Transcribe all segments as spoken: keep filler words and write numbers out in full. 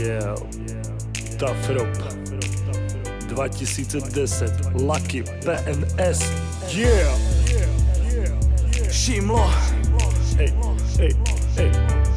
Yeah, Tough Rob dva tisíce deset, Lucky P N S. Yeah, Šimlo. Hey, hey, hey.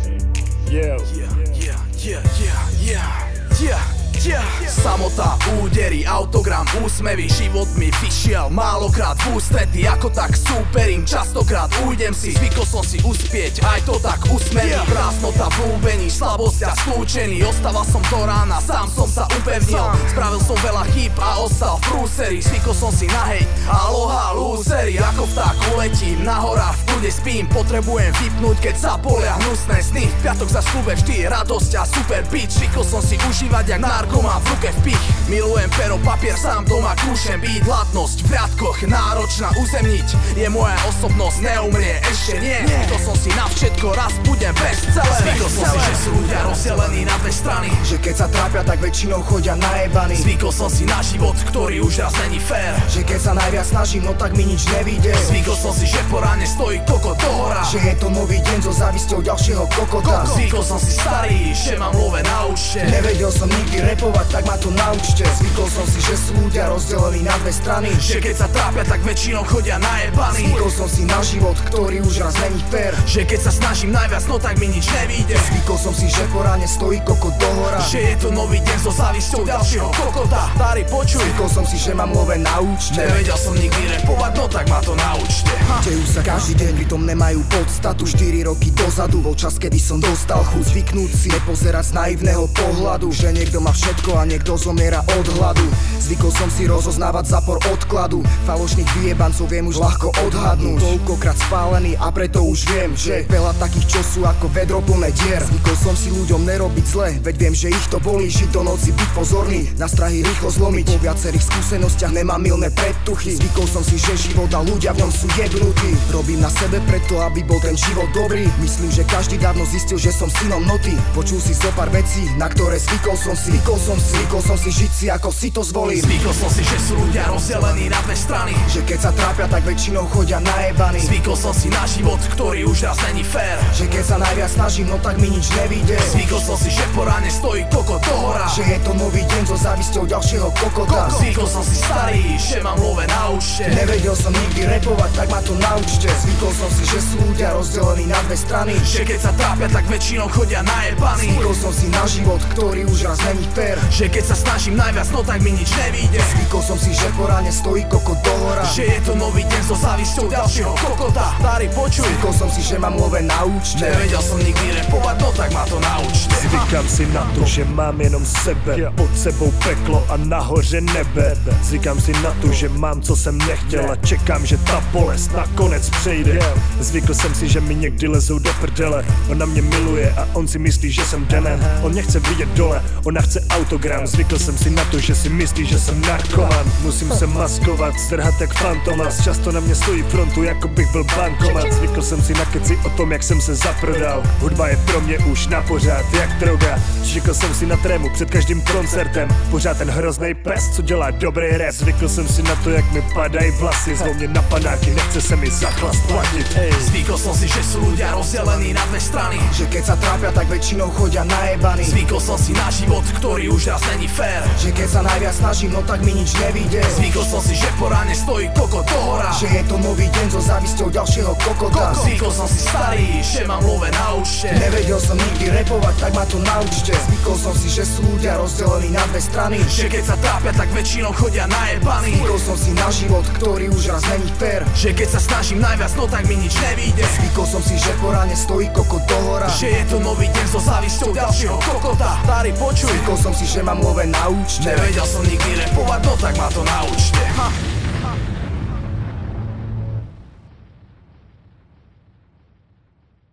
Yeah, Yeah, yeah, yeah, yeah, yeah, yeah, yeah. Samota, údery, autogram, úsmevy, život mi vyšiel málokrát v ústrety, ako tak súperím, častokrát ujdem si, zvykol som si uspieť, aj to tak usmerný. Prázdnota v ľúbení, slabosť a skľúčený, ostával som do rána, sám som sa upevnil, spravil som veľa chýb a ostal v prúseri, zvykol som si na hejt, aloha, lúzeri, ako vták uletím, na horách v kľude spím, potrebujem vypnúť, keď sa polia hnusné sny, v piatok za klube vždy radosť a super beat, zvykol som si užívať jak narkoman v ruke vpich. Milujem pero, papier, sám doma kúšem byť, hladnosť v riadkoch, náročná uzemniť, je moja osobnosť, neumrie, ešte nie, to som si na všetko, raz budem bestseller. Zvykol som si, že sú ľudia rozdelení na dve strany, že keď sa trápia, tak väčšinou chodia najebaní. Zvykol som si na život, ktorý už raz není fér, že keď sa najviac snažím, no tak mi nič nevíde. Zvykol som si, že po ráne stojí kokot do hora, že je to nový deň so závisťou ďalšieho kokota. Zvykol som si starý, že mám love na účte, nevedel som nikdy repovať, tak ma to naučte. Zvykol som si, že sú ľudia rozdelení na dve strany, že keď sa trápia, tak väčšinou chodia najebaní. Zvykol som si na život, ktorý už raz není fér, že keď sa snažím najviac, no tak mi nič nevíde. Zvykol som si, že po ráne stojí kokot do hora, že je to nový deň so závisťou ďalšieho kokota. Starý, počuj. Zvykol som si, že mám love na účte, nevedel som nikdy repovať, no tak ma to naučte. Dejú sa každý deň, pritom nemajú podstatu. štyri roky dozadu bol čas, kedy som dostal chuť zvyknúť si, nepozerať z naivného pohľadu, že niekto má všetko a niekto zomiera od hladu. Zvykol som si rozoznávať zápor odkladu, falošných vyjebancov viem už ľahko odhadnúť. Toľkokrát spálený a preto už viem, že veľa takých, čo sú ako vedro plné dier. Zvykol som si ľuďom nerobiť zle, veď viem, že ich to bolí. Žiť do noci, byť pozorný, na strahy rýchlo zlomiť. Po viacerých skúsenostiach nemám mylné predtuchy. Zvykol som si, že život a ľudia v ňom sú jebnutí. Robím na sebe preto, aby bol ten život dobrý. Myslím, že každý dávno zistil, že som synom noty. Počul si zo pár vecí, na ktoré zvykol som si. Zvykol som si, zvykol som si žiť si, ako si to zvolím. Zvykol som si, že sú ľudia rozdelení na dve strany, že keď sa trápia, tak väčšinou chodia najebaní. Zvykol som si na život, ktorý už raz není fér, že keď sa najviac snažím, no tak mi nič nevíde. Zvykol som si, že po ráne stojí kokot do hora, že je to nový deň so závisťou ďalšieho kokota. Zvykol som si starý, že mám love na účte, nevedel som nikdy repovať, tak ma to naučte. Zvykol som si, že sú ľudia rozdelení na dve strany, že keď sa trápia, tak väčšinou chodia najebaní. Zvykol som si na život, ktorý už raz není fér, že keď sa snažím najviac, no tak mi nič nevíde. Zvykol som si, že po ráne stojí kokot do hora, že je to nový deň so závisťou ďalšieho kokota. Starý, počuj. Zvykol som si, že mám love na účte, nevedel som nikdy repovať, no tak ma to naučte. Zvykám si na to, že mám jenom sebe, pod sebou peklo a nahoře nebe. Zvykám si na to, že mám, co jsem nechtěl a čekám, že ta bolest nakonec přejde. Zvykl jsem si, že mi někdy lezou do prdele, on na mě miluje a on si myslí, že jsem demen. On nechce vidět dole, ona chce autogram. Zvykl jsem si na to, že si myslí, že jsem narkoman. Musím se maskovat, strhat jak fantomas. Často na mě stojí frontu, jako bych byl bankomat. Zvykl jsem si na keci o tom, jak jsem se zaprodal. Hudba je pro mě už na pořád jak droga. Zvykl jsem si na trému před každým koncertem, pořád ten hroznej pes, co dělá dobrý rap. Zvykl jsem si na to, jak mi padají vlasy, zvou mě na panáky, nechce se mi za chlast platit. Zvykol som si, že sú ľudia rozdelení na dve strany, že keď sa trápia, tak väčšinou chodia najebaní. Zvykol som si na život, ktorý už raz není fér, že keď sa najviac snažím, no tak mi nič nevíde. Zvykol som si, že po ráne stojí kokot do hora, že je to nový deň so závisťou ďalšieho kokota. Zvykol som si starý, že mám love na účte, nevedel som nikdy repovať, tak ma to naučte. Zvykol som si, že sú ľudia rozdelení na dve strany, že keď sa trápia, tak väčšinou chodia najebaní. Zvykol som si na život, ktorý už raz není fér, že keď sa snažím najviac, no tak mi nič nevíde. Zvykol som si, že po ráne stojí kokot do hora, že je to nový deň so závisťou ďalšieho kokota. Starý, počuj. Zvykol som si, že mám love na účte, nevedel som nikdy repovať, no tak ma to naučte. Ha.